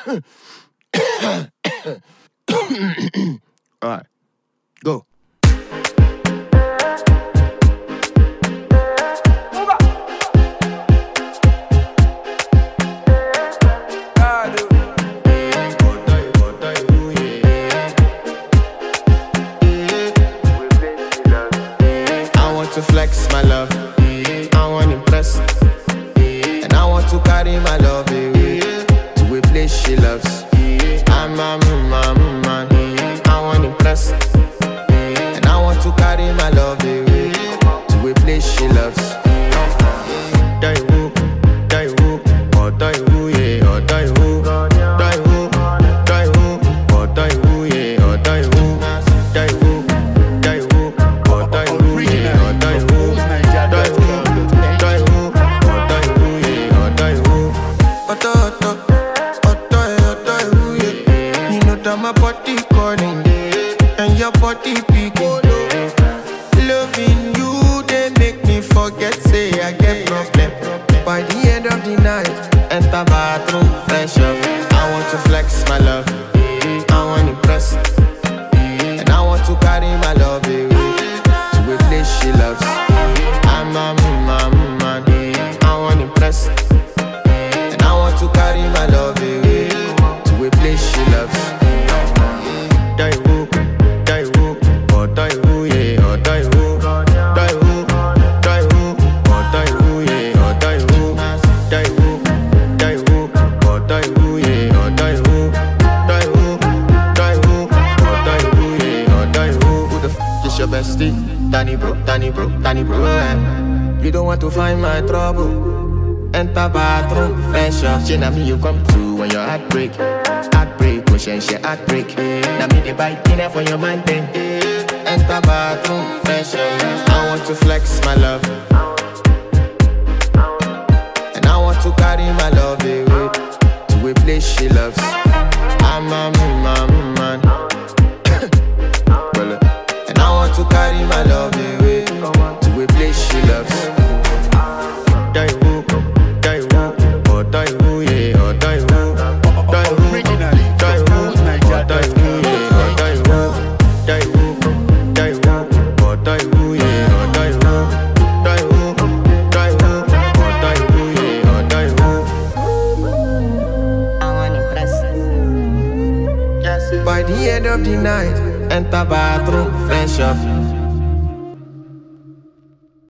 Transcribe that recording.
Alright, go. To flex my love, I want to impress, and I want to carry my love away to a place she loves. I'm a man, I want to impress, and I want to carry my love away to a place she loves. Die woo, oh die woo, yeah, oh die woo, die woo, oh die woo, yeah, oh die woo, die woo, oh die woo, yeah. My body calling, and your body picking. Loving you, they make me forget, say I get problem. By the end of the night, enter bathroom, fresh up. I want to flex my love, I want to impress, and I want to carry my love away to a place she loves. I'm a man, I want to impress, and I want to carry my love away to a place she loves. Die woo, oh die woo, yeah, oh die woo, die woo, oh die woo, yeah, oh die woo, die woo, oh die woo, yeah, oh die woo, die woo, oh die woo, yeah, oh die woo. Who the f is your bestie? Danny bro, eh? You don't want to find my trouble. Enter bathroom, fresh up. She na me you come to when your heart break. Pushing she heartbreak. Now me the bite dinner for your man thing. Enter bathroom, fresh up. I want to flex my love, and I want to carry my love away to a place she loves. I'm a man, and I want to carry my love away to a place she loves. Die woo, oh die woo, yeah, oh die woo, die woo. By the end of the night, enter bathroom, fresh up.